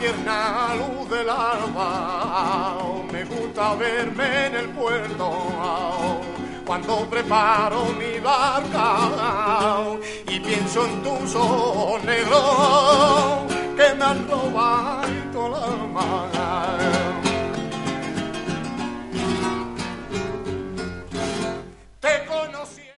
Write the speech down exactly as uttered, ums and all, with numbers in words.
tierna luz del alba, me gusta verme en el puerto cuando preparo mi barca y pienso en tus ojos negros que me han robado la